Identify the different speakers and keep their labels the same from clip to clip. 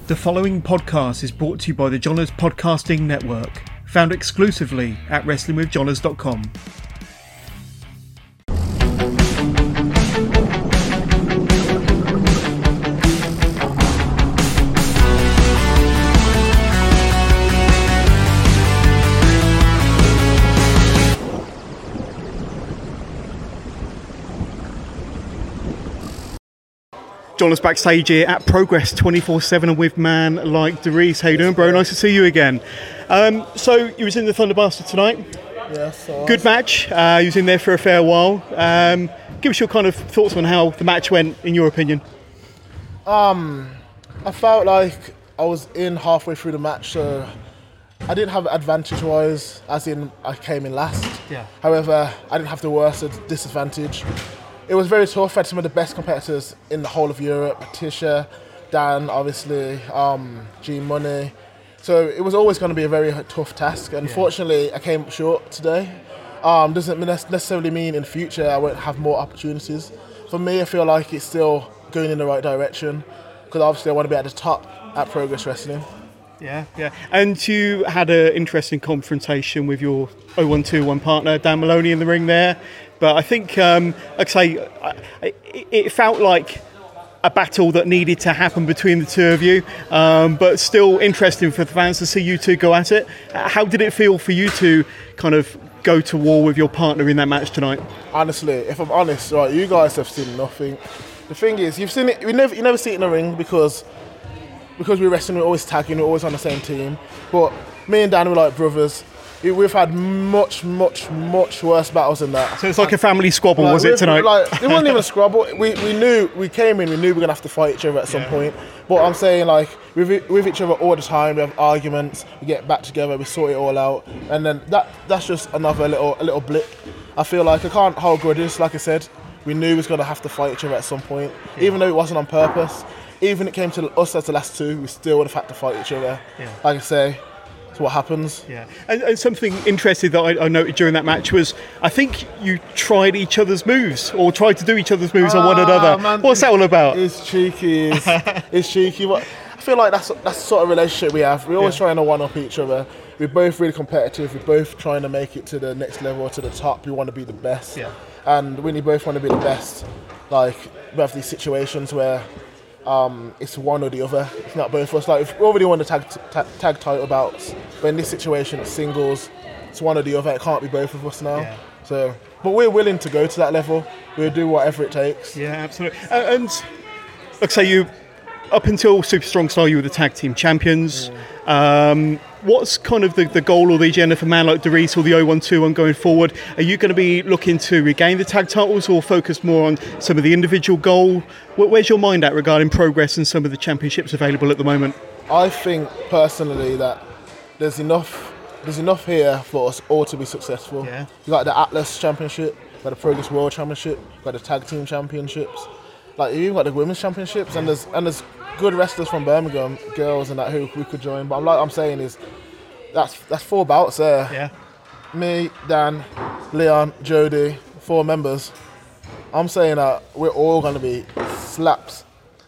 Speaker 1: The following podcast is brought to you by the Johners Podcasting Network, found exclusively at WrestlingWithJohners.com. Johners backstage here at Progress 24/7 and with man like Dries. How you doing, bro? Nice to see you again. So you was in the Thunder Bastard tonight.
Speaker 2: Yes.
Speaker 1: Good match. You was in there for a fair while. Give us your kind of thoughts on how the match went, in your opinion.
Speaker 2: I felt like I was in halfway through the match, so I didn't have advantage-wise, as in I came in last.
Speaker 1: Yeah.
Speaker 2: However, I didn't have the worst disadvantage. It was very tough. I had some of the best competitors in the whole of Europe. Tisha, Dan, obviously, G-Money. So it was always going to be a very tough task. Unfortunately, I came up short today. Doesn't necessarily mean in future I won't have more opportunities. For me, I feel like it's still going in the right direction, because obviously I want to be at the top at Progress Wrestling.
Speaker 1: Yeah. And you had an interesting confrontation with your 0121 partner, Dan Maloney, in the ring there. But I think, like I say, it felt like a battle that needed to happen between the two of you, but still interesting for the fans to see you two go at it. How did it feel for you to kind of go to war with your partner in that match tonight?
Speaker 2: Honestly, if I'm honest, right, you guys have seen nothing. The thing is, you've seen it. You never see it in the ring because we're wrestling, we're always tagging, we're always on the same team. But me and Dan were like brothers. We've had much worse battles than that.
Speaker 1: So it's like a family squabble, was it tonight?
Speaker 2: It wasn't even a squabble. We knew, we came in, we knew we were going to have to fight each other at some point. But I'm saying, like, with each other all the time, we have arguments, we get back together, we sort it all out. And then that's just another little blip. I feel like I can't hold grudges, like I said. We knew we was going to have to fight each other at some point. Even though it wasn't on purpose. Even it came to us as the last two, we still would have had to fight each other. Yeah. Like I say, it's what happens.
Speaker 1: Yeah, and something interesting that I noted during that match was, I think you tried each other's moves, or tried to do each other's moves on one another. Man, what's that all about?
Speaker 2: It's cheeky. It's cheeky. I feel like that's the sort of relationship we have. We're always trying to one-up each other. We're both really competitive. We're both trying to make it to the next level, to the top. We want to be the best. Yeah. And when you both want to be the best, like, we have these situations where it's one or the other. It's not both of us. Like, if we already won the tag title bouts, but in this situation it's singles, it's one or the other. It can't be both of us now. Yeah. So, but we're willing to go to that level. We'll do whatever it takes.
Speaker 1: Yeah, absolutely. And like I say, you, up until Super Strong Style, you were the tag team champions. What's kind of the goal or the agenda for man like Dries or the 0121 going forward? Are you going to be looking to regain the tag titles or focus more on some of the individual goal? Where's your mind at regarding Progress and some of the championships available at the moment?
Speaker 2: I think personally that there's enough here for us all to be successful. Yeah. You got the Atlas Championship, you got the Progress World Championship, you got the Tag Team Championships. Like, you've got the Women's Championships, and there's good wrestlers from Birmingham, girls and that, who we could join. But I'm saying is that's 4 bouts there. Yeah. Me, Dan, Leon, Jody, 4 members. I'm saying that we're all going to be slapped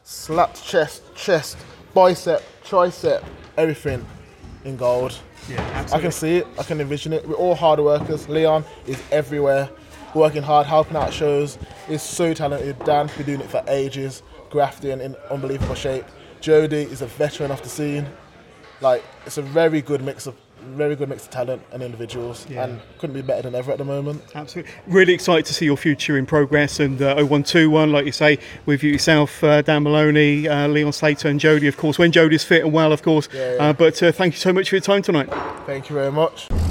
Speaker 2: chest, bicep, tricep, everything in gold.
Speaker 1: Yeah, absolutely.
Speaker 2: I can see it. I can envision it. We're all hard workers. Leon is everywhere, working hard, helping out shows. He's so talented. Dan's been doing it for ages, grafting in unbelievable shape. Jody is a veteran of the scene. Like, it's a very good mix of talent and individuals, and couldn't be better than ever at the moment.
Speaker 1: Absolutely. Really excited to see your future in Progress, and 0121, like you say, with yourself, Dan Maloney, Leon Slater and Jody, of course, when Jody's fit and well, of course. But thank you so much for your time tonight.
Speaker 2: Thank you very much.